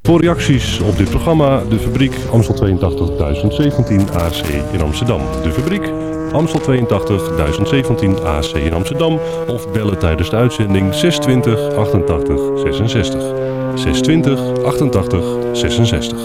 Voor reacties op dit programma, de fabriek Amstel 82 1017 AC in Amsterdam. De fabriek Amstel 82 1017 AC in Amsterdam of bellen tijdens de uitzending 620 88 66. 620 88 66.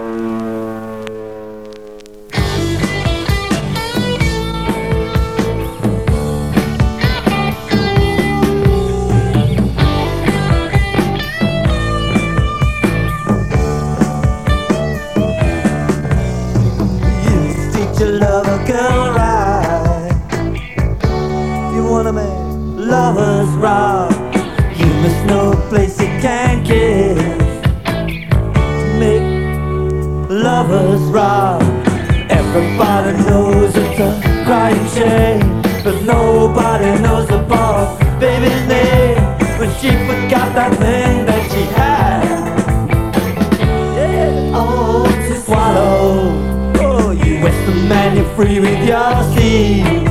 Lovers rock, you must know a place you can kiss. Make lovers rock. Everybody knows it's a crying shame, but nobody knows about baby's name when she forgot that thing that she had. Yeah. Oh, to swallow. Oh, you Western man, you're free with your seed.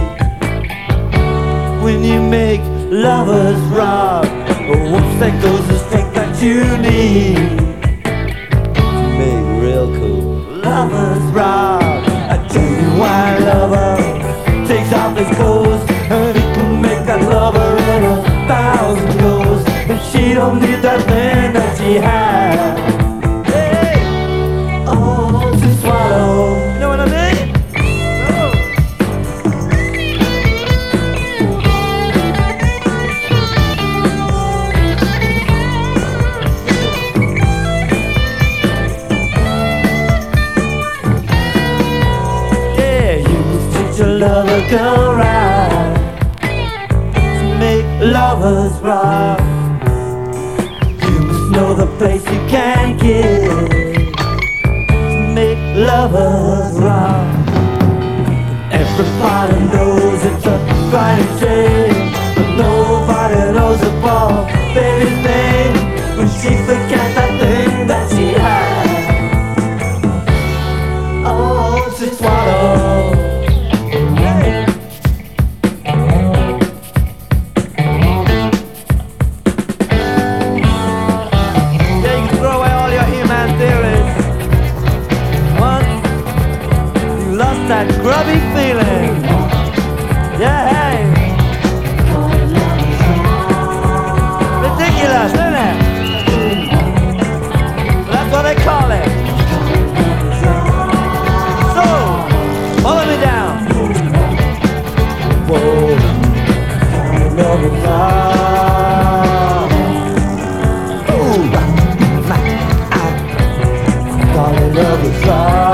When you make lovers rock, whoops, that goes the strength that you need to make real cool lovers rock. I tell you why lover takes off his clothes, and he can make that lover in 1,000 goes, and she don't need that thing that she had. Hey, oh, to swallow. You know what I mean? Lover go right to make lovers rock. You must know the place you can get to make lovers rock. Everybody knows it's a crying shame, but nobody knows about baby's name when she forgets that thing that she had. Oh, to swallow. That grubby feeling, yeah, hey, ridiculous, isn't it? That's what they call it. So, follow me down. Whoa, love is love. Ooh, darling, love is love.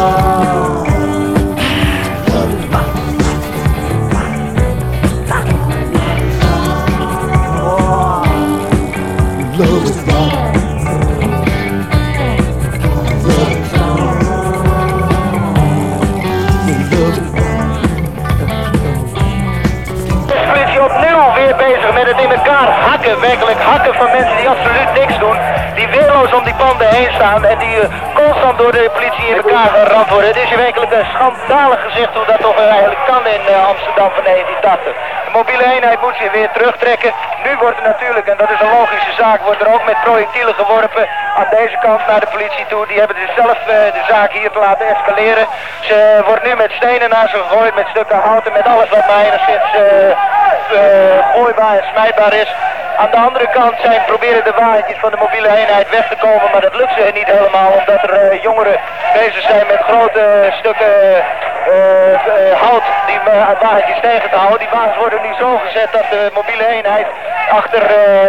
Met het in elkaar hakken, werkelijk hakken van mensen die absoluut niks doen, die weerloos om die banden heen staan en die constant door de politie in elkaar geramd worden. Het is hier werkelijk een schandalig gezicht hoe dat toch eigenlijk kan in Amsterdam van 1980. De mobiele eenheid moet zich weer terugtrekken. Nu wordt er natuurlijk, en dat is een logische zaak, wordt er ook met projectielen geworpen aan deze kant naar de politie toe. Die hebben dus zelf de zaak hier te laten escaleren. Ze wordt nu met stenen naar ze gegooid, met stukken hout en met alles wat maar enigszins gooibaar en smijtbaar is. Aan de andere kant proberen de wagentjes van de mobiele eenheid weg te komen, maar dat lukt ze niet helemaal omdat er jongeren bezig zijn met grote stukken hout die wagentjes tegen te houden. Die wagens worden nu zo gezet dat de mobiele eenheid achter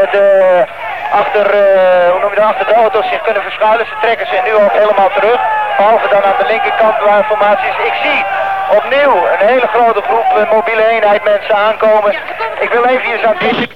de auto's zich kunnen verschuilen. Ze trekken ze nu ook helemaal terug, behalve dan aan de linkerkant waar formaties. Ik zie opnieuw een hele grote groep mobiele eenheid mensen aankomen. Ik wil even hier aan dit.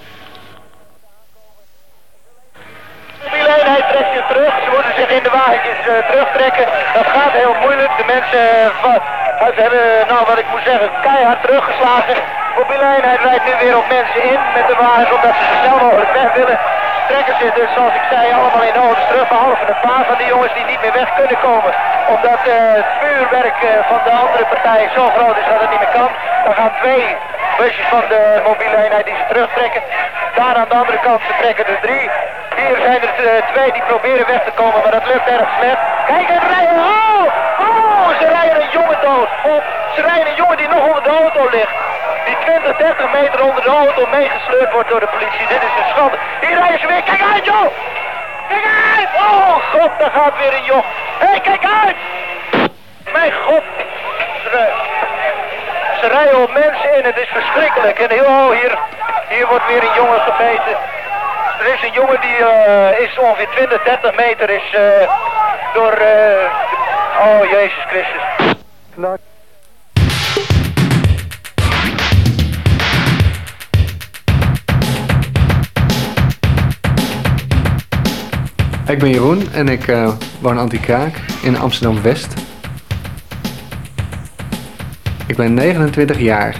De mobiele eenheid trekt zich terug. Ze moeten zich in de wagentjes terugtrekken. Dat gaat heel moeilijk. De mensen ze hebben, nou wat ik moet zeggen, keihard teruggeslagen. De mobiele eenheid rijdt nu weer op mensen in met de wagens omdat ze zo snel mogelijk weg willen. Trekken ze dus, zoals ik zei, allemaal in auto's terug, behalve een paar van die jongens die niet meer weg kunnen komen. Omdat het vuurwerk van de andere partij zo groot is dat het niet meer kan. Dan gaan 2 busjes van de mobiele eenheid die ze terugtrekken. Daar aan de andere kant vertrekken er 3. Hier zijn er twee die proberen weg te komen, maar dat lukt erg slecht. Kijk, en rijden. Oh, ze rijden een jongen dood. Ze rijden een jongen die nog onder de auto ligt. Die 20, 30 meter onder de auto meegesleurd wordt door de politie. Dit is een schande. Hier rijden ze weer. Kijk uit, joh! Kijk uit! Oh, god, daar gaat weer een joch. Hé, kijk uit! Mijn god. Ze rijden op mensen in, het is verschrikkelijk. En hier wordt weer een jongen gebeten. Er is een jongen die is ongeveer 20, 30 meter is door... oh, Jezus Christus. Ik ben Jeroen en ik woon anti-kraak in Amsterdam-West. Ik ben 29 jaar.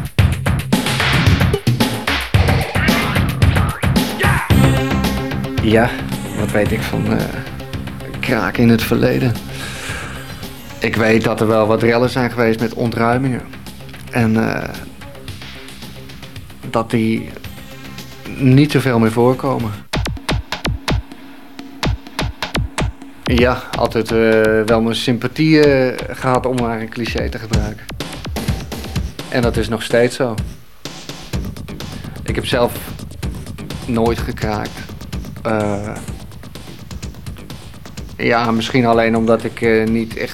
Ja, wat weet ik van kraak in het verleden? Ik weet dat er wel wat rellen zijn geweest met ontruimingen. En dat die niet zoveel meer voorkomen. Ja, altijd wel mijn sympathie gehad om maar een cliché te gebruiken. En dat is nog steeds zo. Ik heb zelf nooit gekraakt. Ja, misschien alleen omdat ik niet echt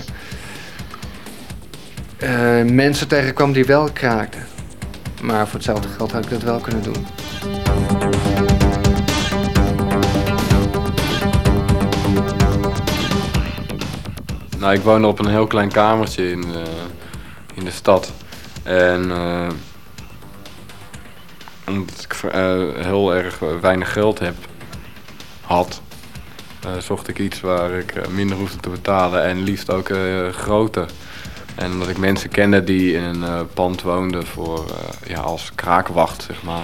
mensen tegenkwam die wel kraakten. Maar voor hetzelfde geld had ik dat wel kunnen doen. Nou, ik woonde op een heel klein kamertje in de stad. En omdat ik heel erg weinig geld had, zocht ik iets waar ik minder hoefde te betalen en liefst ook groter. En omdat ik mensen kende die in een pand woonden voor, als kraakwacht, zeg maar.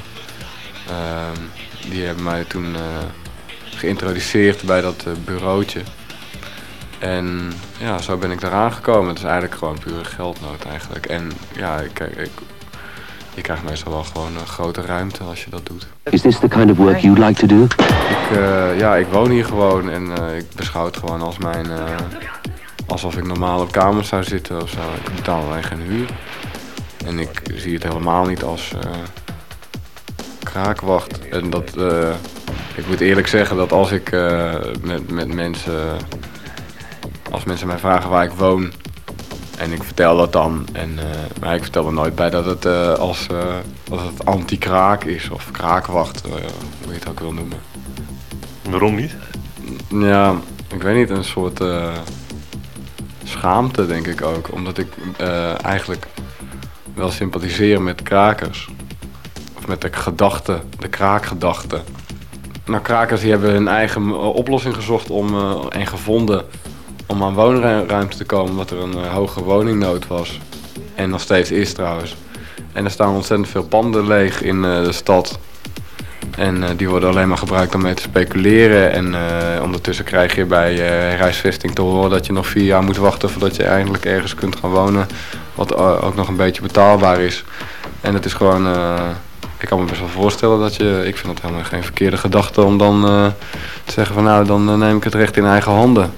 Die hebben mij toen geïntroduceerd bij dat bureautje. En ja, zo ben ik daar aangekomen. Het is eigenlijk gewoon pure geldnood eigenlijk. En ja, je krijgt meestal wel gewoon een grote ruimte als je dat doet. Is this the kind of work you'd like to do? Ik woon hier gewoon en ik beschouw het gewoon als alsof ik normaal op kamer zou zitten of zo. Ik betaal alleen geen huur. En ik zie het helemaal niet als kraakwacht. En ik moet eerlijk zeggen dat als ik met mensen... Als mensen mij vragen waar ik woon en ik vertel dat dan, maar ik vertel er nooit bij dat het als het anti-kraak is of kraakwacht, hoe je het ook wil noemen. Waarom niet? Ja, ik weet niet, een soort schaamte denk ik ook, omdat ik eigenlijk wel sympathiseer met krakers. Of met de kraakgedachte. Nou, krakers die hebben hun eigen oplossing gezocht en gevonden om aan woonruimte te komen, omdat er een hoge woningnood was. En nog steeds is trouwens. En er staan ontzettend veel panden leeg in de stad. En die worden alleen maar gebruikt om mee te speculeren. En ondertussen krijg je bij herhuisvesting te horen dat je nog 4 jaar moet wachten voordat je eindelijk ergens kunt gaan wonen. Wat ook nog een beetje betaalbaar is. En het is gewoon... ik kan me best wel voorstellen dat ik vind het helemaal geen verkeerde gedachte om dan te zeggen van nou, dan neem ik het recht in eigen handen.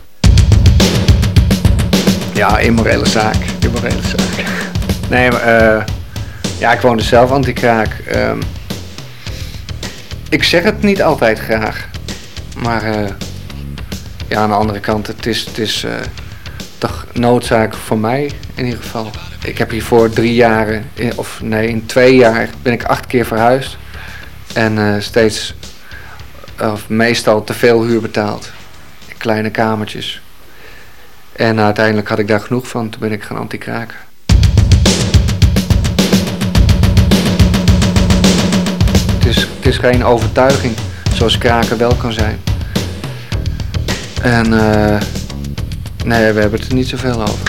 Ja, immorele zaak. Nee, maar ik woonde zelf anti-kraak. Ik zeg het niet altijd graag. Maar aan de andere kant, het is toch noodzaak voor mij in ieder geval. Ik heb hiervoor 3 jaar, in 2 jaar ben ik 8 keer verhuisd. En meestal te veel huur betaald. In kleine kamertjes. En uiteindelijk had ik daar genoeg van, toen ben ik gaan anti-kraken. Het is geen overtuiging, zoals kraken wel kan zijn. En nee, we hebben het er niet zoveel over.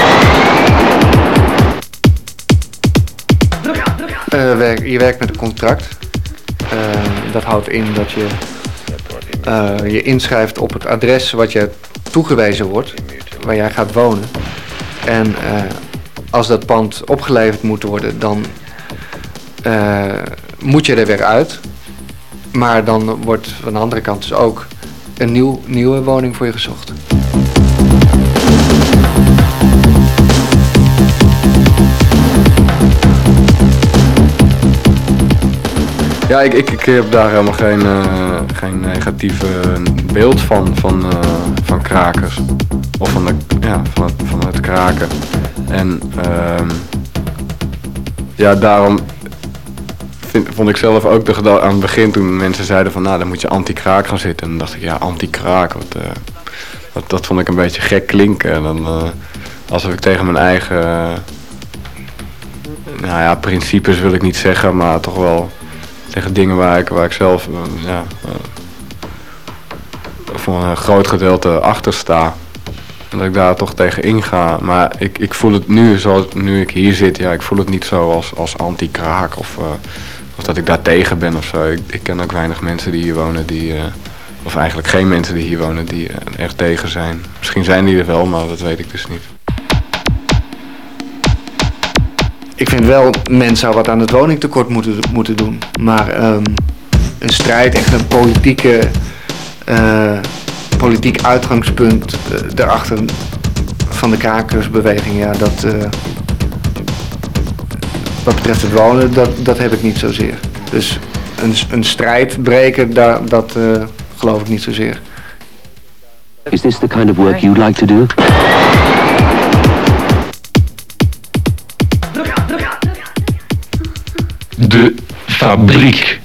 Je werkt met een contract. Dat houdt in dat je je inschrijft op het adres wat je toegewezen wordt, waar jij gaat wonen. En als dat pand opgeleverd moet worden, dan moet je er weer uit. Maar dan wordt van de andere kant dus ook een nieuwe woning voor je gezocht. Ja, ik heb daar helemaal geen negatieve beeld van krakers. Of van het kraken. En daarom vond ik zelf ook de gedachte aan het begin toen mensen zeiden van dan moet je anti-kraak gaan zitten. En dan dacht ik anti-kraak, dat vond ik een beetje gek klinken. En dan alsof ik tegen mijn eigen principes wil ik niet zeggen, maar toch wel tegen dingen waar ik zelf voor een groot gedeelte achter sta. En dat ik daar toch tegen inga. Maar ik voel het nu, zoals nu ik hier zit, ik voel het niet zo als anti-kraak of dat ik daar tegen ben of zo. Ik ken ook weinig mensen die hier wonen of eigenlijk geen mensen die hier wonen die er echt tegen zijn. Misschien zijn die er wel, maar dat weet ik dus niet. Ik vind wel, men zou wat aan het woningtekort moeten doen. Maar een strijd, echt een politiek uitgangspunt daarachter van de krakersbeweging, wat betreft het wonen, dat heb ik niet zozeer. Dus een strijd breken, dat geloof ik niet zozeer. Is this the kind of work you'd like to do? De fabriek.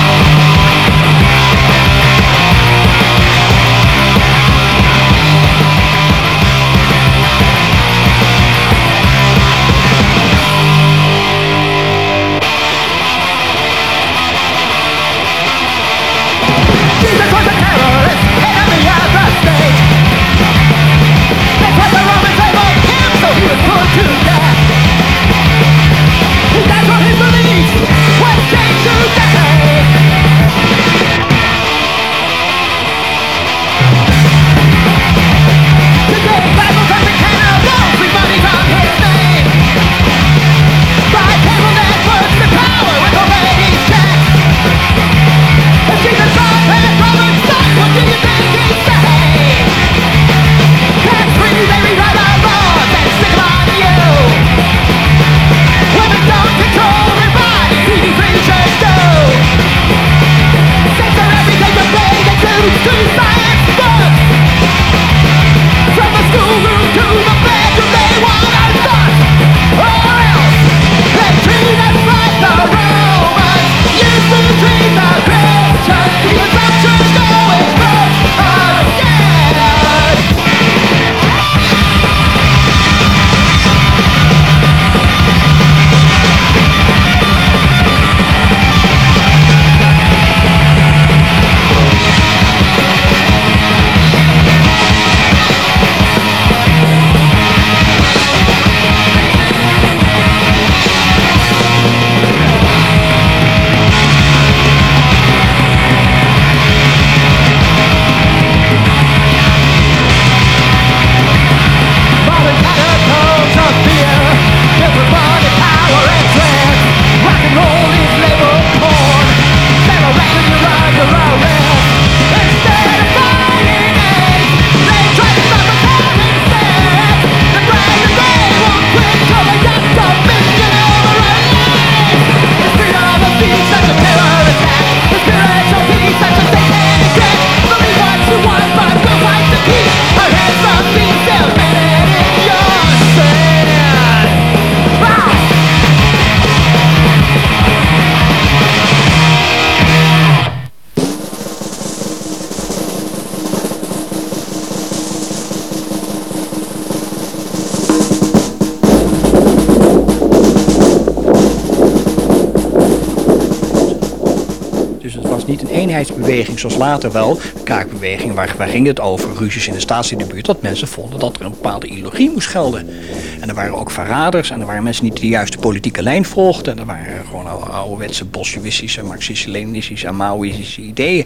Niet een eenheidsbeweging zoals later wel, de kraakbeweging, waar ging het over, ruzies in de staatsdiebuurt, dat mensen vonden dat er een bepaalde ideologie moest gelden. En er waren ook verraders en er waren mensen die de juiste politieke lijn volgden. En er waren gewoon ouderwetse bolsjewistische, marxistische-leninistische en maoïstische ideeën.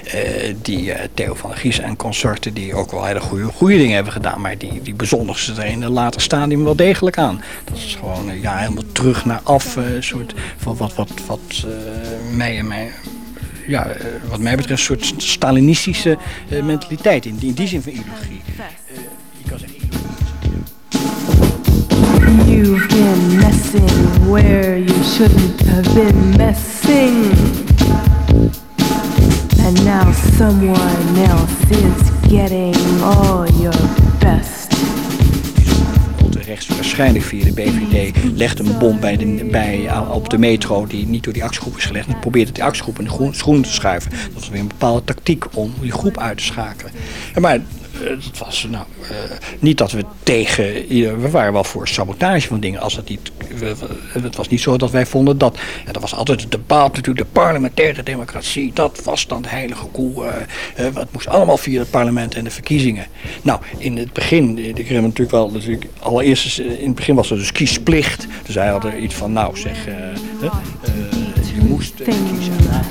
Die Theo van der Gies en consorten die ook wel hele goede dingen hebben gedaan, maar die bezondigen ze er in een later stadium wel degelijk aan. Dat is gewoon helemaal terug naar af, soort van wat mij en mij wat mij betreft, een soort Stalinistische mentaliteit. In die zin van ideologie. Je kan zeggen, You've been messing where you shouldn't have been messing. And now someone else is getting all your best. Rechts, waarschijnlijk via de BVD, legt een bom op de metro die niet door die actiegroep is gelegd. En probeert die actiegroep in de schoenen te schuiven. Dat was weer een bepaalde tactiek om die groep uit te schakelen. Maar het was niet dat we we waren wel voor sabotage van dingen. Het was niet zo dat wij vonden dat. En dat was altijd het debat natuurlijk, de parlementaire democratie. Dat was dan de heilige koe. Het moest allemaal via het parlement en de verkiezingen. Nou, in het begin, allereerst in het begin was er dus kiesplicht. Dus hij had er iets van, je moest kiezen.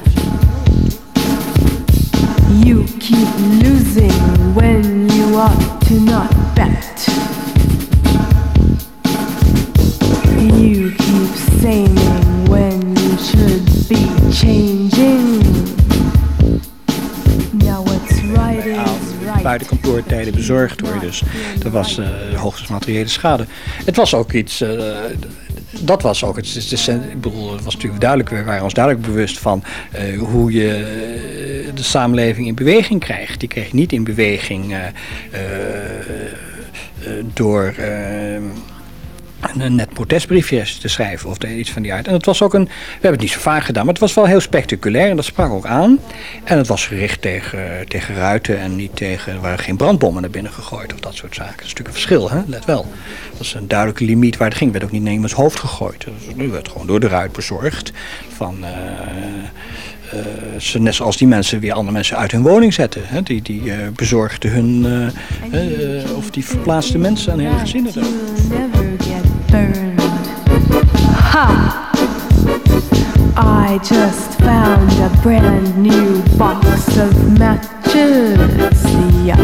You keep losing when you ought to not bet. You keep saying when you should be changing. Now what's right is right. Buiten kantoortijden bezorgd worden, dus dat was hoogstens materiële schade. Het was ook iets. Dat was ook het. Ik bedoel, het was natuurlijk duidelijk. We waren ons duidelijk bewust van hoe je de samenleving in beweging krijgt. Die kreeg je niet in beweging door een net protestbriefje te schrijven of iets van die aard. En het was ook we hebben het niet zo vaak gedaan, maar het was wel heel spectaculair en dat sprak ook aan. En het was gericht tegen ruiten en niet er waren geen brandbommen naar binnen gegooid of dat soort zaken. Dat is natuurlijk een verschil, hè? Let wel. Dat is een duidelijke limiet waar het ging. Het werd ook niet naar iemands hoofd gegooid. Het werd gewoon door de ruit bezorgd van... net zoals die mensen weer andere mensen uit hun woning zetten. Hè? Die bezorgden hun... of die verplaatsten mensen aan hele gezinnen. Ha! I just found a brand new box of matches. Ja.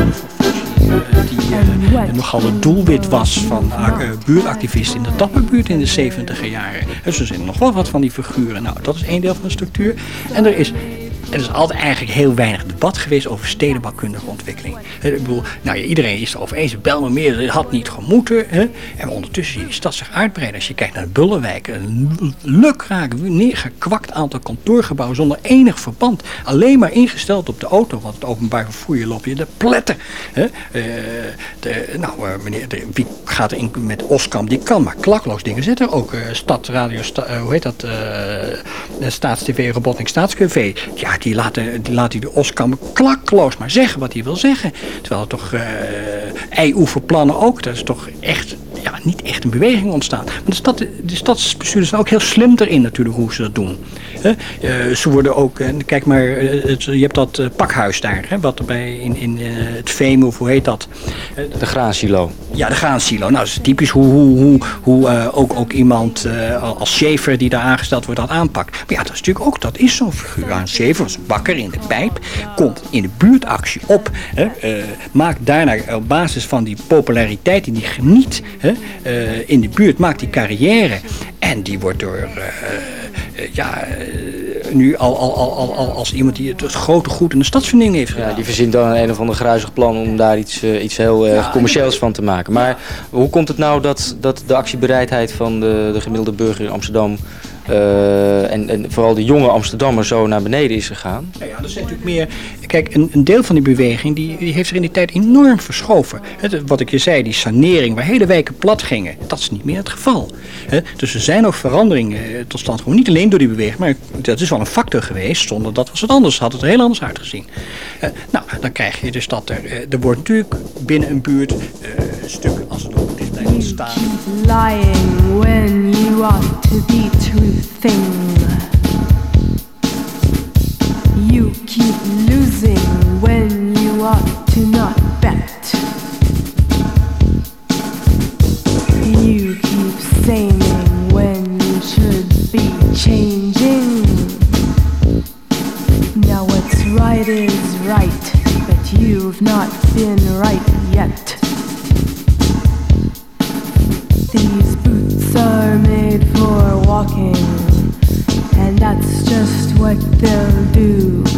Die nogal het doelwit was van buurtactivisten in de Dapperbuurt in de 70e jaren. Dus er zijn nog wel wat van die figuren. Nou, dat is één deel van de structuur. En er is altijd eigenlijk heel weinig debat geweest over stedenbouwkundige ontwikkeling. Ik bedoel, iedereen is erover eens. Bijlmermeer, het had niet gemoeten. Hè? En ondertussen zie je die stad zich uitbreiden. Als je kijkt naar de Bullenwijk, een lukraak neergekwakt aantal kantoorgebouwen zonder enig verband. Alleen maar ingesteld op de auto, want het openbaar vervoer, je loop je de pletten. Hè? Wie gaat er met Oskamp? Die kan maar klakloos dingen zetten. Ook Staatstv, Roboting Staatscafé. Ja, die laat de Oskamp klakloos maar zeggen wat hij wil zeggen. Terwijl er toch ei-oeverplannen ook. Dat is toch echt niet echt een beweging ontstaan. Maar de stadsbestuurders zijn ook heel slim erin natuurlijk hoe ze dat doen. Ze worden ook, kijk maar, je hebt dat pakhuis daar, wat erbij in het Veem, of hoe heet dat? De graansilo. Ja, de graansilo. Nou, dat is typisch hoe ook iemand als Schaefer die daar aangesteld wordt dat aanpakt. Maar ja, dat is natuurlijk ook, dat is zo'n figuur. Een Schaefer was bakker in de pijp, komt in de buurtactie op, maakt daarna op basis van die populariteit die hij geniet in de buurt, maakt die carrière en die wordt door... nu al als iemand die het grote goed in de stadsvernieuwing heeft gedaan. Ja, die verzint dan een of ander gruizig plan om daar iets heel commercieels van te maken. Maar hoe komt het nou dat de actiebereidheid van de gemiddelde burger in Amsterdam en vooral de jonge Amsterdammer zo naar beneden is gegaan? Ja, dat is natuurlijk meer... Kijk, een deel van die beweging die heeft zich in die tijd enorm verschoven. Wat ik je zei, die sanering waar hele wijken plat gingen, dat is niet meer het geval. Dus er zijn ook veranderingen tot stand gekomen. Niet alleen door die beweging, maar dat is wel een factor geweest. Zonder dat was het anders, had het er heel anders uitgezien. Dan krijg je dus dat er wordt natuurlijk binnen een buurt een stuk, als het ook is, blijft staan. You keep lying when you ought to be truthing. You keep losing when you ought to not bet. You keep saying when you should be changing. Now what's right is right, but you've not been right yet. These boots are made for walking, and that's just what they'll do.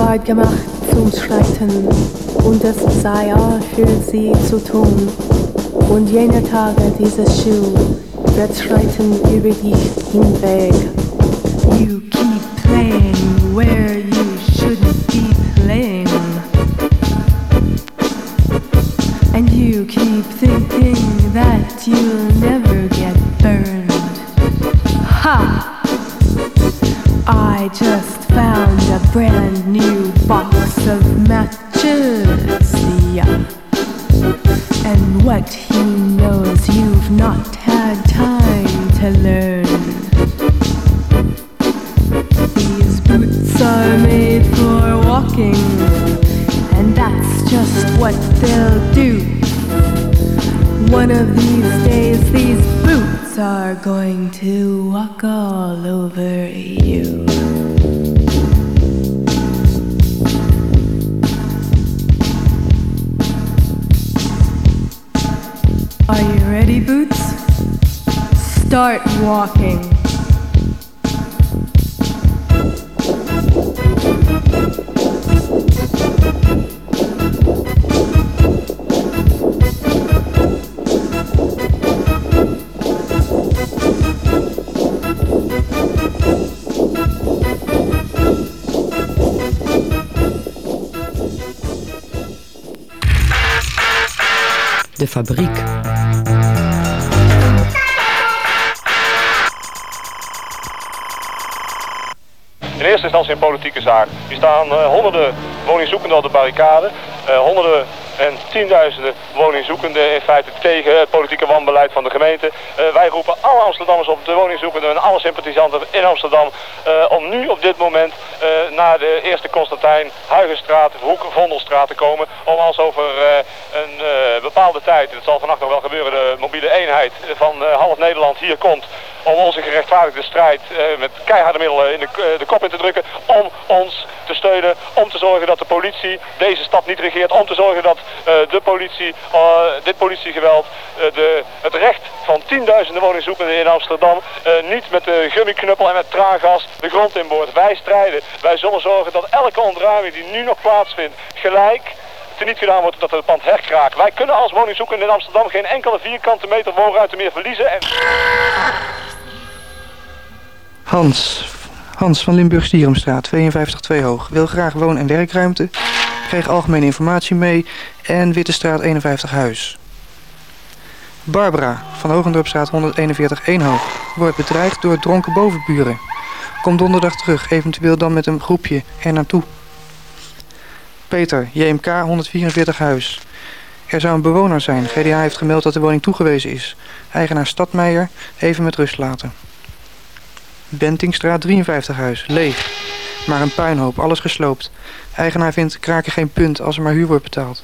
seid gemacht zum Streiten, und es sei all für sie zu tun. Und jener Tage dieses Schuh wird schreiten über dich hinweg. You keep playing where you shouldn't be playing. And you keep thinking that you'll never get burned. Ha! I just found a brand new box of matches, yeah. And what he knows you've not had time to learn. These boots are made for walking, and that's just what they'll do. One of these days these boots are going to walk all over you. Are you ready, Boots? Start walking. De fabriek. In eerste instantie een politieke zaak. Hier staan honderden woningzoekenden op de barricade. Honderden en tienduizenden woningzoekenden in feite tegen het politieke wanbeleid van de gemeente. Wij roepen alle Amsterdammers op, de woningzoekenden en alle sympathisanten in Amsterdam, om nu op dit moment naar de Eerste Constantijn, Huygenstraat, Hoek, Vondelstraat te komen. Om als over een bepaalde tijd, het zal vannacht nog wel gebeuren, de mobiele eenheid van half Nederland hier komt. Om onze gerechtvaardigde strijd met keiharde middelen in de kop in te drukken. Om ons te steunen, om te zorgen dat de politie deze stad niet regeert. Om te zorgen dat de politie, dit politiegeweld, het recht van tienduizenden woningzoekenden in Amsterdam niet met de gummiknuppel en met traangas de grond inboort. Wij strijden. Wij zullen zorgen dat elke ontruiming die nu nog plaatsvindt gelijk teniet gedaan wordt, dat het pand herkraakt. Wij kunnen als woningzoekenden in Amsterdam geen enkele vierkante meter woonruimte meer verliezen. Hans van Limburg-Stierumstraat, 52 hoog. Wil graag woon- en werkruimte. Kreeg algemene informatie mee. En Wittestraat 51 huis. Barbara van Hogendorpstraat 141 1 hoog. Wordt bedreigd door dronken bovenburen. Komt donderdag terug, eventueel dan met een groepje er naartoe. Peter, JMK 144 huis. Er zou een bewoner zijn. GDA heeft gemeld dat de woning toegewezen is. Eigenaar Stadmeijer, even met rust laten. Bentingstraat 53 huis, leeg. Maar een puinhoop, alles gesloopt. Eigenaar vindt kraken geen punt als er maar huur wordt betaald.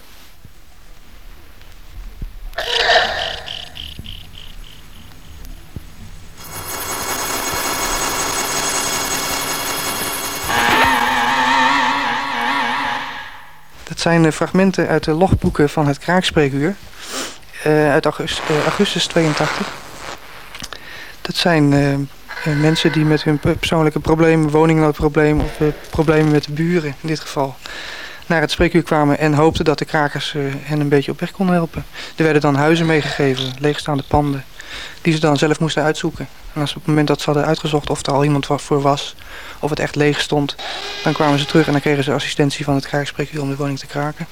Dat zijn fragmenten uit de logboeken van het kraakspreekuur. Uit augustus 82. Dat zijn mensen die met hun persoonlijke problemen, woningnoodproblemen of problemen met de buren in dit geval, naar het spreekuur kwamen en hoopten dat de krakers hen een beetje op weg konden helpen. Er werden dan huizen meegegeven, leegstaande panden, die ze dan zelf moesten uitzoeken. En als op het moment dat ze hadden uitgezocht of er al iemand voor was, of het echt leeg stond, dan kwamen ze terug en dan kregen ze assistentie van het kraakspreekuur om de woning te kraken.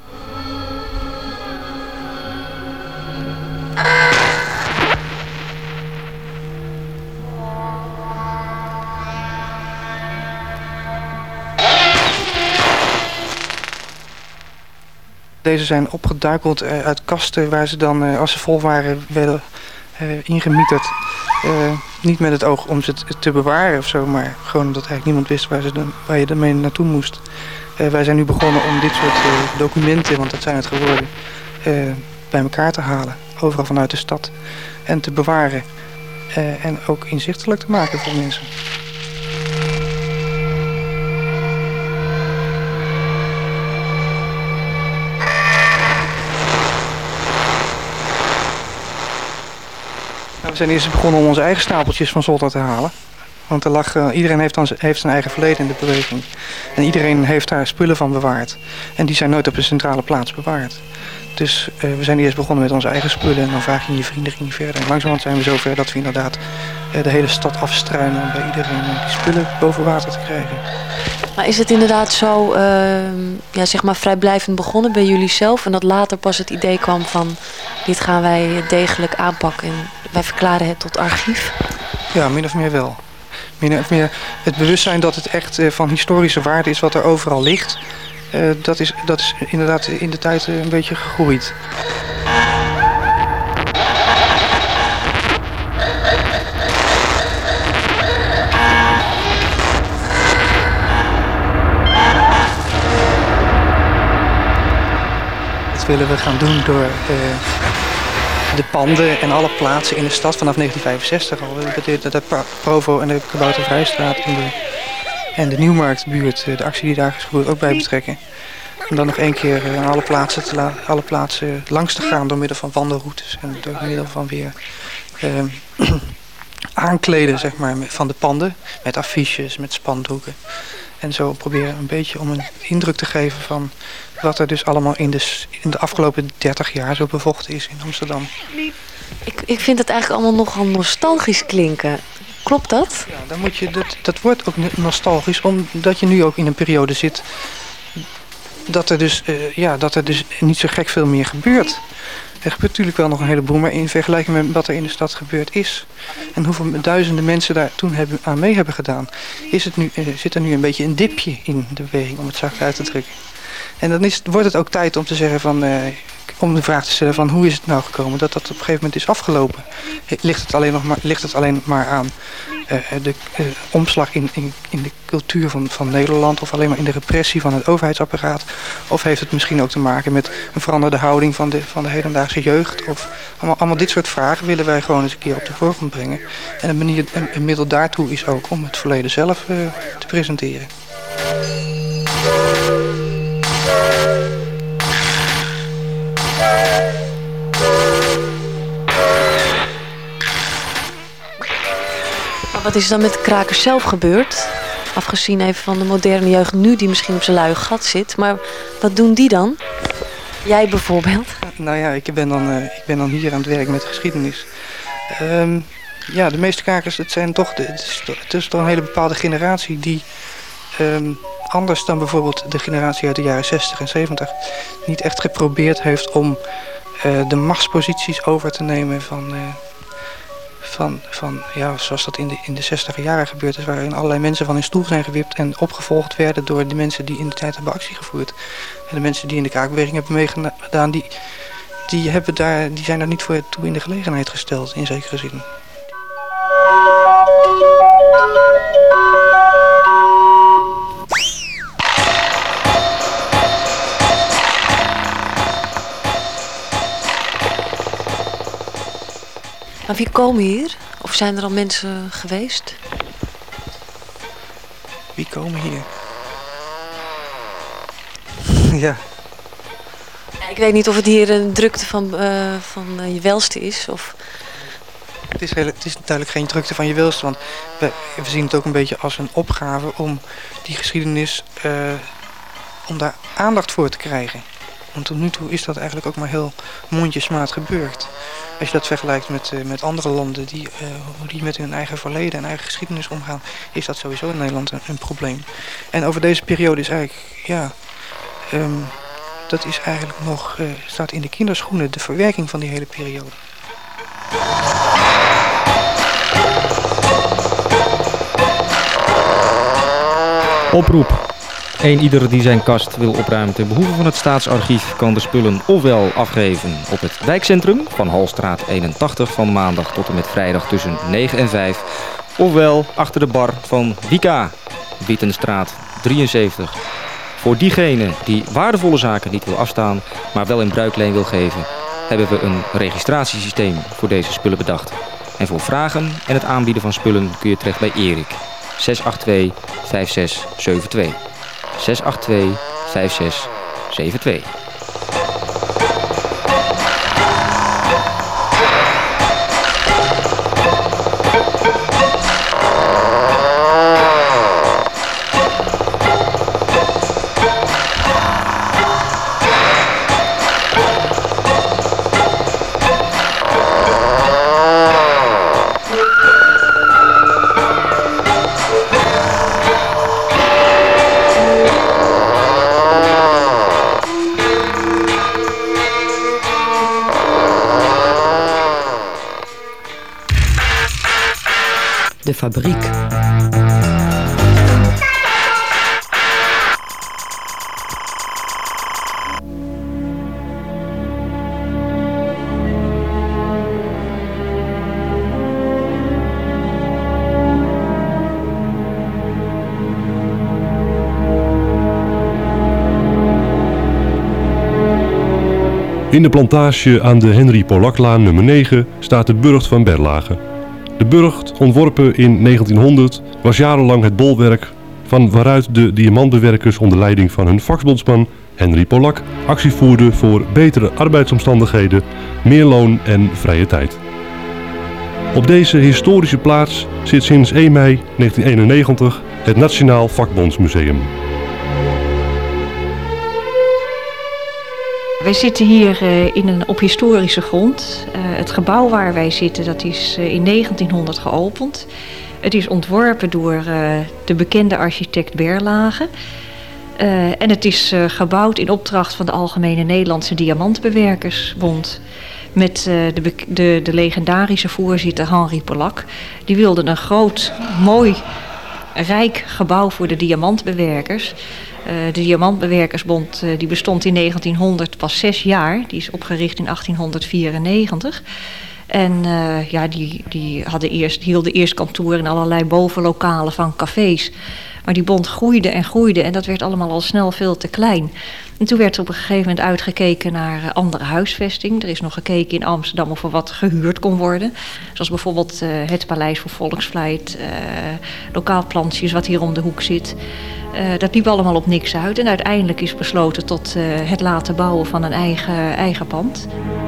Deze zijn opgeduikeld uit kasten waar ze dan, als ze vol waren, werden ingemieterd. Niet met het oog om ze te bewaren of zo, maar gewoon omdat eigenlijk niemand wist waar je ermee naartoe moest. Wij zijn nu begonnen om dit soort documenten, want dat zijn het geworden, bij elkaar te halen. Overal vanuit de stad. En te bewaren. En ook inzichtelijk te maken voor mensen. We zijn eerst begonnen om onze eigen stapeltjes van zolder te halen. Want iedereen heeft zijn eigen verleden in de beweging. En iedereen heeft daar spullen van bewaard. En die zijn nooit op een centrale plaats bewaard. Dus we zijn eerst begonnen met onze eigen spullen. En dan vraag je je vrienden, ging je verder. En langzamerhand zijn we zover dat we inderdaad de hele stad afstruinen om bij iedereen die spullen boven water te krijgen. Maar is het inderdaad zo, zeg maar vrijblijvend begonnen bij jullie zelf en dat later pas het idee kwam van dit gaan wij degelijk aanpakken en wij verklaren het tot archief? Ja, min of meer wel. Min of meer het bewustzijn dat het echt van historische waarde is wat er overal ligt. Dat is inderdaad in de tijd een beetje gegroeid. Dat willen we gaan doen door de panden en alle plaatsen in de stad vanaf 1965 al. De Provo en de Kaboutervrijstraat en de Nieuwmarktbuurt, de actie die daar is gevoerd, ook bij betrekken. Om dan nog één keer alle plaatsen langs te gaan door middel van wandelroutes en door middel van weer aankleden zeg maar, van de panden. Met affiches, met spandoeken. En zo proberen een beetje om een indruk te geven van wat er dus allemaal in de afgelopen 30 jaar zo bevochten is in Amsterdam. Ik vind het eigenlijk allemaal nogal nostalgisch klinken. Klopt dat? Ja, dan moet je, dat wordt ook nostalgisch omdat je nu ook in een periode zit dat er dus niet zo gek veel meer gebeurt. Er gebeurt natuurlijk wel nog een heleboel, maar in vergelijking met wat er in de stad gebeurd is en hoeveel duizenden mensen daar toen aan mee hebben gedaan, zit er nu een beetje een dipje in de beweging, om het zacht uit te drukken. En dan wordt het ook tijd om te zeggen om de vraag te stellen van hoe is het nou gekomen dat op een gegeven moment is afgelopen. Ligt het alleen maar aan de omslag in de cultuur van Nederland of alleen maar in de repressie van het overheidsapparaat? Of heeft het misschien ook te maken met een veranderde houding van de hedendaagse jeugd? Of allemaal dit soort vragen willen wij gewoon eens een keer op de voorgrond brengen. En een middel daartoe is ook om het verleden zelf te presenteren. Maar wat is er dan met de krakers zelf gebeurd? Afgezien even van de moderne jeugd nu die misschien op zijn luie gat zit. Maar wat doen die dan? Jij bijvoorbeeld? Nou ja, ik ben dan hier aan het werk met geschiedenis. De meeste krakers, het is toch een hele bepaalde generatie die anders dan bijvoorbeeld de generatie uit de jaren 60 en 70 niet echt geprobeerd heeft om de machtsposities over te nemen zoals dat in de 60er jaren gebeurd is, waarin allerlei mensen van hun stoel zijn gewipt en opgevolgd werden door de mensen die in de tijd hebben actie gevoerd. En de mensen die in de kraakbeweging hebben meegedaan, die zijn daar niet voor toe in de gelegenheid gesteld, in zekere zin. Maar wie komen hier? Of zijn er al mensen geweest? Wie komen hier? Ja. Ik weet niet of het hier een drukte van je welste is. Of... Het is duidelijk geen drukte van je welste. Want we zien het ook een beetje als een opgave om die geschiedenis, om daar aandacht voor te krijgen. Want tot nu toe is dat eigenlijk ook maar heel mondjesmaat gebeurd. Als je dat vergelijkt met andere landen hoe die met hun eigen verleden en eigen geschiedenis omgaan, is dat sowieso in Nederland een probleem. En over deze periode is eigenlijk, dat is eigenlijk nog, staat in de kinderschoenen, de verwerking van die hele periode. Oproep. Ieder die zijn kast wil opruimen ten behoeve van het Staatsarchief kan de spullen ofwel afgeven op het wijkcentrum van Halstraat 81 van maandag tot en met vrijdag tussen 9 en 5. Ofwel achter de bar van Wika, Wittenstraat 73. Voor diegene die waardevolle zaken niet wil afstaan, maar wel in bruikleen wil geven, hebben we een registratiesysteem voor deze spullen bedacht. En voor vragen en het aanbieden van spullen kun je terecht bij Erik. 682-5672. 682-5672. De Fabriek. In de plantage aan de Henry Polaklaan nummer 9 staat de burcht van Berlage. De burcht, ontworpen in 1900, was jarenlang het bolwerk van waaruit de diamantbewerkers onder leiding van hun vakbondsman Henry Polak actie voerden voor betere arbeidsomstandigheden, meer loon en vrije tijd. Op deze historische plaats zit sinds 1 mei 1991 het Nationaal Vakbondsmuseum. Wij zitten hier op historische grond. Het gebouw waar wij zitten, dat is in 1900 geopend. Het is ontworpen door de bekende architect Berlage. En het is gebouwd in opdracht van de Algemene Nederlandse Diamantbewerkersbond. Met de legendarische voorzitter Henry Polak. Die wilde een groot, mooi, rijk gebouw voor de diamantbewerkers. De Diamantbewerkersbond die bestond in 1900 pas 6 jaar. Die is opgericht in 1894. En die hielden eerst kantoor in allerlei bovenlokalen van cafés. Maar die bond groeide en dat werd allemaal al snel veel te klein. En toen werd er op een gegeven moment uitgekeken naar andere huisvesting. Er is nog gekeken in Amsterdam of er wat gehuurd kon worden. Zoals bijvoorbeeld het Paleis voor Volksvlijt, Lokaal Plantjes wat hier om de hoek zit. Dat liep allemaal op niks uit en uiteindelijk is besloten tot het laten bouwen van een eigen pand.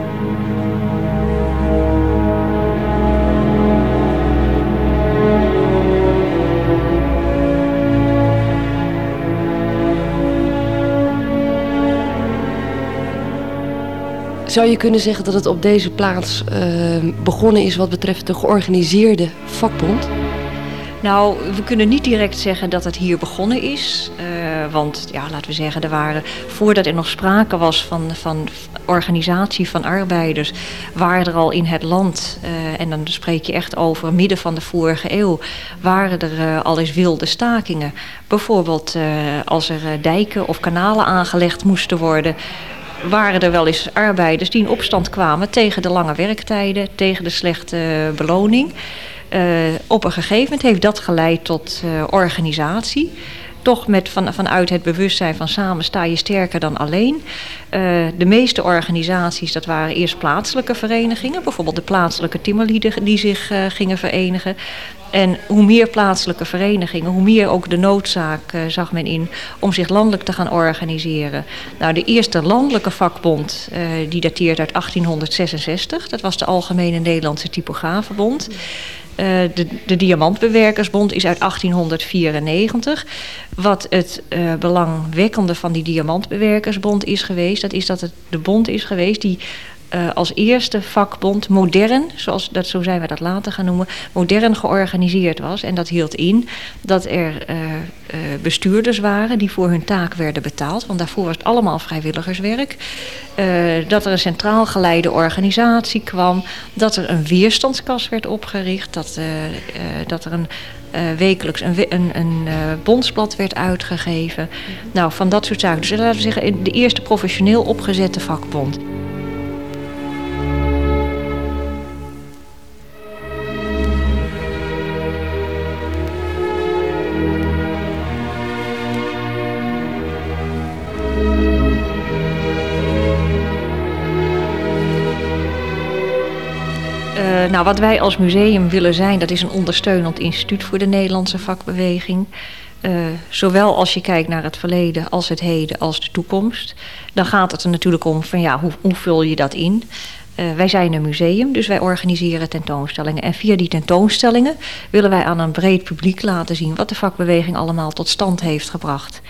Zou je kunnen zeggen dat het op deze plaats begonnen is wat betreft de georganiseerde vakbond? Nou, we kunnen niet direct zeggen dat het hier begonnen is. Want ja, laten we zeggen, voordat er nog sprake was van organisatie van arbeiders, waren er al in het land, en dan spreek je echt over midden van de vorige eeuw, waren er al eens wilde stakingen. Bijvoorbeeld als er dijken of kanalen aangelegd moesten worden, waren er wel eens arbeiders die in opstand kwamen tegen de lange werktijden, tegen de slechte beloning. Op een gegeven moment heeft dat geleid tot organisatie. Toch vanuit het bewustzijn van samen sta je sterker dan alleen. De meeste organisaties, dat waren eerst plaatselijke verenigingen. Bijvoorbeeld de plaatselijke timmerlieden die zich gingen verenigen. En hoe meer plaatselijke verenigingen, hoe meer ook de noodzaak zag men in om zich landelijk te gaan organiseren. Nou, de eerste landelijke vakbond die dateert uit 1866. Dat was de Algemene Nederlandse Typografenbond. De Diamantbewerkersbond is uit 1894. Wat het belangwekkende van die Diamantbewerkersbond is geweest, dat is dat het de bond is geweest die als eerste vakbond modern, zo zijn we dat later gaan noemen, modern georganiseerd was. En dat hield in dat er bestuurders waren die voor hun taak werden betaald. Want daarvoor was het allemaal vrijwilligerswerk. Dat er een centraal geleide organisatie kwam. Dat er een weerstandskas werd opgericht. Dat er wekelijks een bondsblad werd uitgegeven. Nou, van dat soort zaken. Dus laten we zeggen, de eerste professioneel opgezette vakbond. Nou, wat wij als museum willen zijn, dat is een ondersteunend instituut voor de Nederlandse vakbeweging. Zowel als je kijkt naar het verleden als het heden als de toekomst. Dan gaat het er natuurlijk om van ja, hoe vul je dat in? Wij zijn een museum, dus wij organiseren tentoonstellingen. En via die tentoonstellingen willen wij aan een breed publiek laten zien wat de vakbeweging allemaal tot stand heeft gebracht.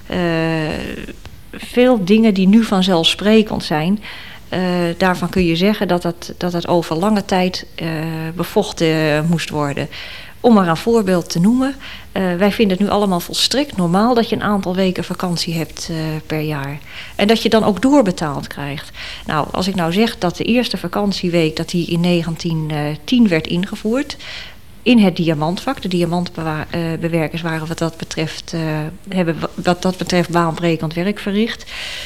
Veel dingen die nu vanzelfsprekend zijn, daarvan kun je zeggen dat het over lange tijd bevochten moest worden. Om maar een voorbeeld te noemen, wij vinden het nu allemaal volstrekt normaal dat je een aantal weken vakantie hebt per jaar. En dat je dan ook doorbetaald krijgt. Nou, als ik nou zeg dat de eerste vakantieweek dat die in 1910 werd ingevoerd, in het diamantvak. De diamantbewerkers waren hebben wat dat betreft baanbrekend werk verricht.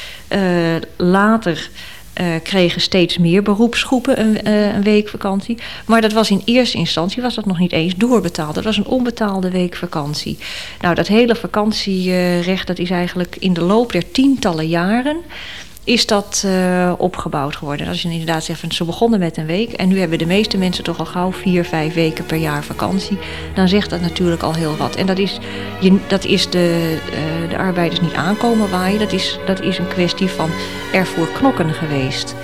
Later kregen steeds meer beroepsgroepen een week vakantie. Maar dat was in eerste instantie nog niet eens doorbetaald. Dat was een onbetaalde week vakantie. Nou, dat hele vakantierecht, dat is eigenlijk in de loop der tientallen jaren is dat opgebouwd geworden. Als je inderdaad zegt, ze begonnen met een week en nu hebben de meeste mensen toch al gauw 4-5 weken per jaar vakantie. Dan zegt dat natuurlijk al heel wat. En dat is de arbeiders niet aankomen waaien. Dat is een kwestie van ervoor knokken geweest.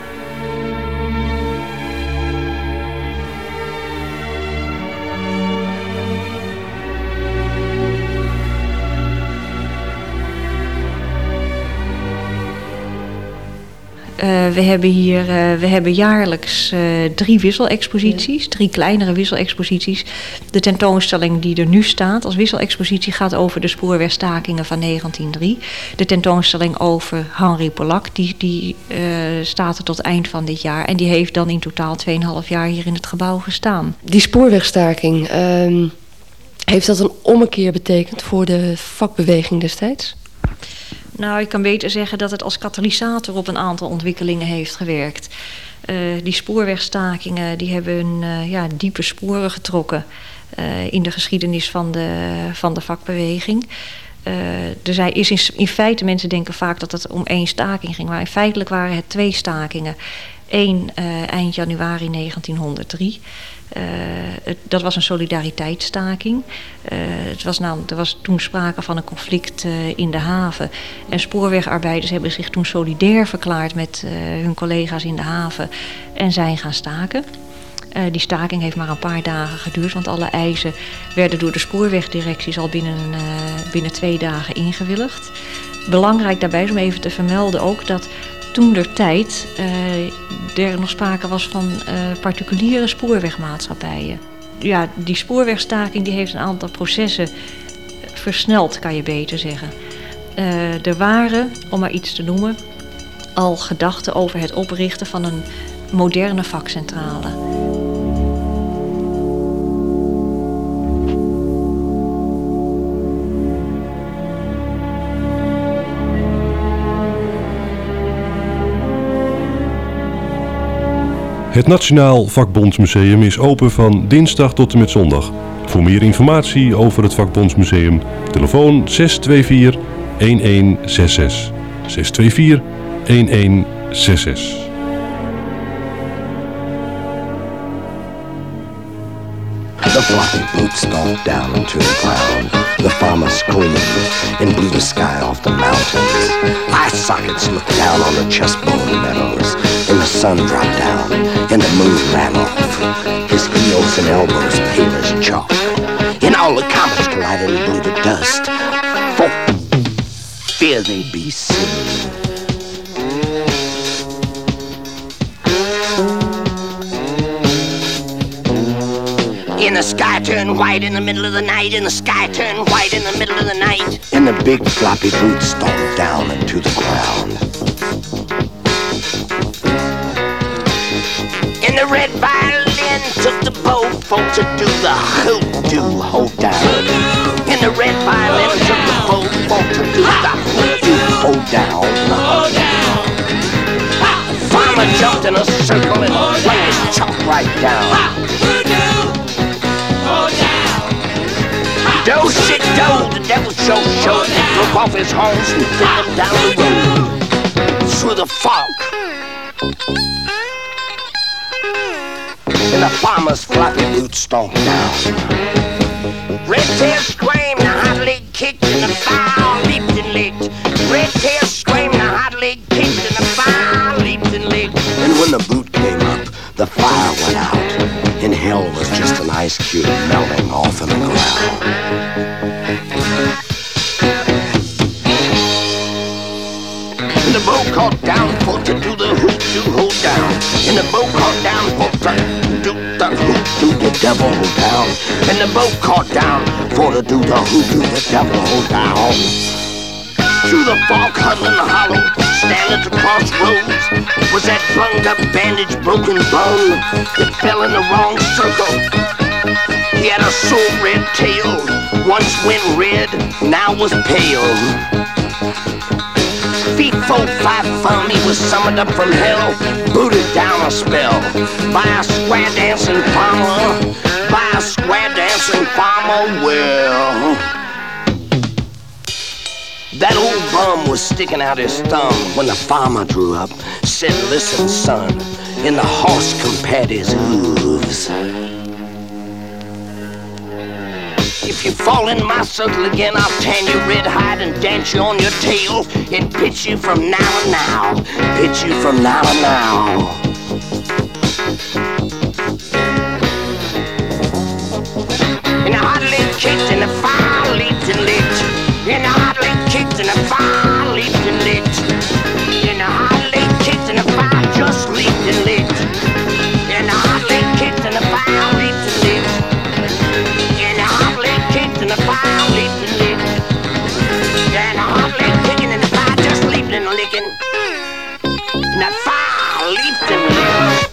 We hebben jaarlijks 3 wisselexposities, 3 kleinere wisselexposities. De tentoonstelling die er nu staat als wisselexpositie gaat over de spoorwegstakingen van 1903. De tentoonstelling over Henri Polak, die staat er tot eind van dit jaar. En die heeft dan in totaal 2,5 jaar hier in het gebouw gestaan. Die spoorwegstaking, heeft dat een ommekeer betekend voor de vakbeweging destijds? Nou, ik kan beter zeggen dat het als katalysator op een aantal ontwikkelingen heeft gewerkt. Die spoorwegstakingen die hebben diepe sporen getrokken in de geschiedenis van de vakbeweging. Er is in feite, mensen denken vaak dat het om 1 staking ging, maar in feitelijk waren het 2 stakingen. 1 eind januari 1903. Dat was een solidariteitsstaking. Er was toen sprake van een conflict in de haven. En spoorwegarbeiders hebben zich toen solidair verklaard met hun collega's in de haven en zijn gaan staken. Die staking heeft maar een paar dagen geduurd, want alle eisen werden door de spoorwegdirecties al binnen 2 dagen ingewilligd. Belangrijk daarbij is om even te vermelden ook dat toentertijd er nog sprake was van particuliere spoorwegmaatschappijen. Ja, die spoorwegstaking die heeft een aantal processen versneld, kan je beter zeggen. Er waren, om maar iets te noemen, al gedachten over het oprichten van een moderne vakcentrale. Het Nationaal Vakbondsmuseum is open van dinsdag tot en met zondag. Voor meer informatie over het Vakbondsmuseum, telefoon 624 1166. 624 1166. The floppy boots stomped down into the ground. The farmer screamed and blew the sky off the mountains. Eye sockets looked down on the chessboard meadows. And the sun dropped down and the moon ran off. His heels and elbows pale as chalk. And all the comets collided and blew the dust. For fear they be seen. And the sky turned white in the middle of the night. And the sky turned white in the middle of the night. And the big floppy boots stomped down into the ground. And the red violin took the bow for to do the hoodoo hold down. And the red violin took the bow for to do the hoodoo hold down. Farmer jumped in a circle and laid his chalk right down. Do shit do, the devil show, broke off his horns and threw them down the road through the fog. And the farmer's floppy boots stomped down. Red tail screamed, the hot leg kicked, and the fire leaped and licked. Red tail screamed, the hot leg kicked, and the fire leaped and licked. And when the boot came up, the fire went out. And hell was just an ice cube melting off in the ground. And the boat caught down for to do the hoodoo hold down. And the boat caught down for to do the hoodoo the devil hold down. And the boat caught down for to do the hoodoo the devil hold down. Through the fog huddling the hollow, standing at the crossroads, was that bunged up bandaged broken bone that fell in the wrong circle. He had a sore red tail, once went red, now was pale. Feet 4, 5 thumb, he was summoned up from hell, booted down a spell by a square dancing farmer, by a square dancing farmer. Well, that old bum was sticking out his thumb when the farmer drew up, said, listen son, and the horse compared his hooves. If you fall in my circle again, I'll tan you red hide and dance you on your tail and pitch you from now to now, pitch you from now to now. And I hardly kicked and the fire leaped and lit. And I hardly kicked and the fire leaped and lit. And I hardly kicked and the fire just leaped and lit. And I hardly kicked and the fire leaped and lit. And I hardly kicked and the fire leaped and lit. And I hardly kicking and the fire just leaped and licking. And that fire leaped and lit.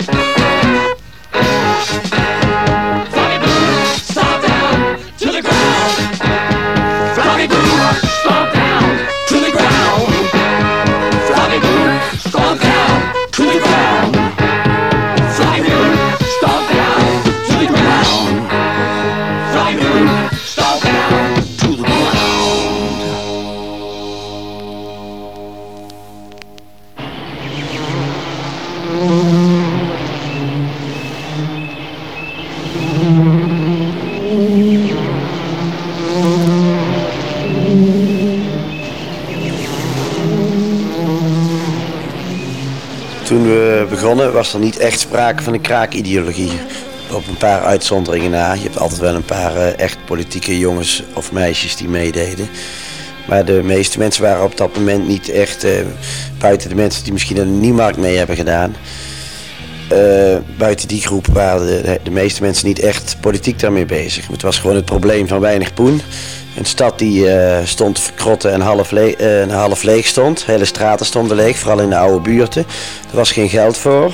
Toen we begonnen was er niet echt sprake van een kraakideologie. Op een paar uitzonderingen na. Je hebt altijd wel een paar echt politieke jongens of meisjes die meededen. Maar de meeste mensen waren op dat moment niet echt, buiten de mensen die misschien aan de Nieuwmarkt mee hebben gedaan. Buiten die groep waren de meeste mensen niet echt politiek daarmee bezig. Het was gewoon het probleem van weinig poen. Een stad die stond te verkrotten en half leeg stond. Hele straten stonden leeg, vooral in de oude buurten. Er was geen geld voor.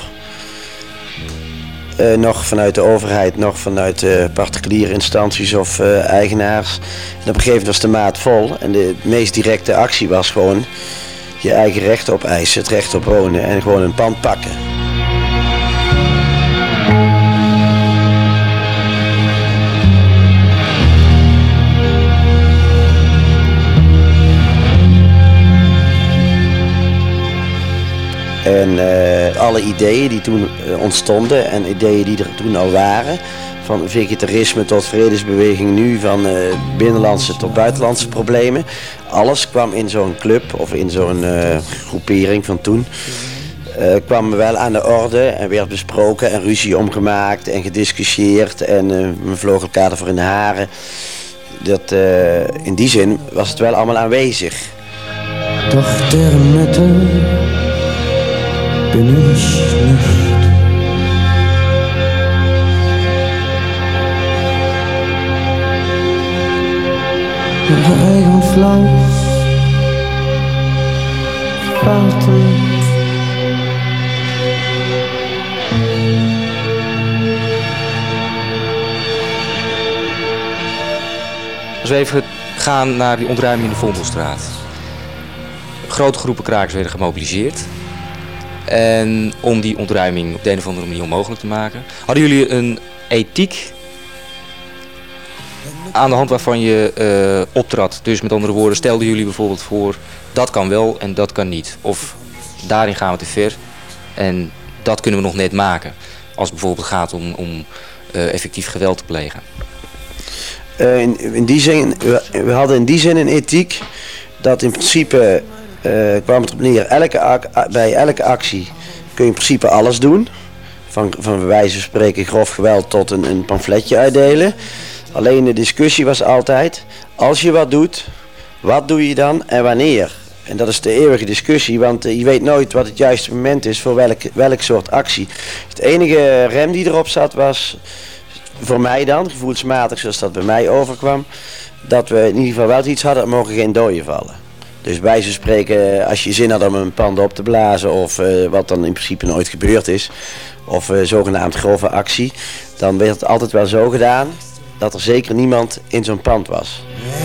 Nog vanuit de overheid, nog vanuit particuliere instanties of eigenaars. En op een gegeven moment was de maat vol. En de meest directe actie was gewoon je eigen recht opeisen, het recht op wonen en gewoon een pand pakken. En alle ideeën die toen ontstonden en ideeën die er toen al waren, van vegetarisme tot vredesbeweging nu, van binnenlandse tot buitenlandse problemen, alles kwam in zo'n club of in zo'n groepering van toen, kwam wel aan de orde en werd besproken en ruzie omgemaakt en gediscussieerd en we vlogen elkaar ervoor in de haren. In die zin was het wel allemaal aanwezig. Doch der Mitte bin ich nicht. Ihr eigen Fleisch warten. Als we even gaan naar die ontruiming in de Vondelstraat. Grote groepen krakers werden gemobiliseerd. En om die ontruiming op de een of andere manier onmogelijk te maken, hadden jullie een ethiek aan de hand waarvan je optrad. Dus met andere woorden, stelden jullie bijvoorbeeld voor, dat kan wel en dat kan niet. Of daarin gaan we te ver en dat kunnen we nog net maken. Als het bijvoorbeeld gaat om effectief geweld te plegen. In die zin, we hadden in die zin een ethiek dat in principe kwam het op neer, bij elke actie kun je in principe alles doen. Van bij wijze van spreken grof geweld tot een pamfletje uitdelen. Alleen de discussie was altijd, als je wat doet, wat doe je dan en wanneer? En dat is de eeuwige discussie, want je weet nooit wat het juiste moment is voor welk soort actie. Het enige rem die erop zat was, voor mij dan, gevoelsmatig zoals dat bij mij overkwam, dat we in ieder geval wel iets hadden, er mogen geen doden vallen. Dus bij wijze van spreken, als je zin had om een pand op te blazen of wat dan in principe nooit gebeurd is, of zogenaamd grove actie, dan werd het altijd wel zo gedaan dat er zeker niemand in zo'n pand was.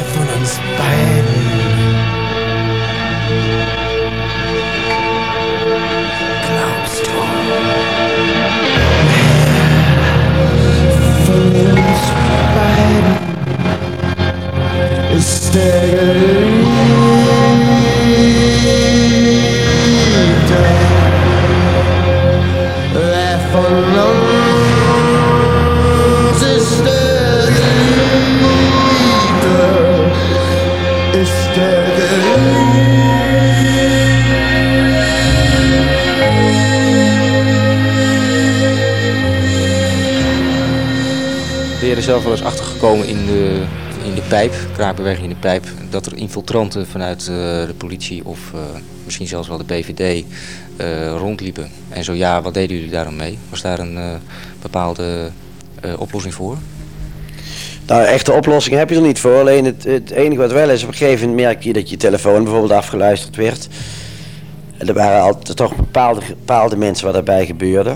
Ben je er zelf wel eens achter gekomen in de pijp, kraakbeweging in de pijp, dat er infiltranten vanuit de politie of misschien zelfs wel de BVD rondliepen? En zo ja, wat deden jullie daarom mee? Was daar een bepaalde oplossing voor? Nou, echte oplossing heb je er niet voor. Alleen het enige wat wel is, op een gegeven moment merk je dat je telefoon bijvoorbeeld afgeluisterd werd. En er waren altijd toch bepaalde mensen wat daarbij gebeurde.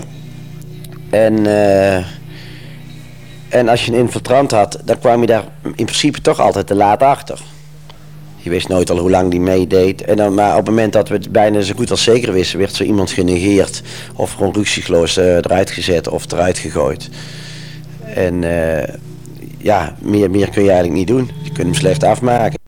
En als je een infiltrant had, dan kwam je daar in principe toch altijd te laat achter. Je wist nooit al hoe lang die meedeed. Maar op het moment dat we het bijna zo goed als zeker wisten, werd zo iemand genegeerd. Of gewoon ruksigloos eruit gezet of eruit gegooid. En ja, meer kun je eigenlijk niet doen. Je kunt hem slecht afmaken.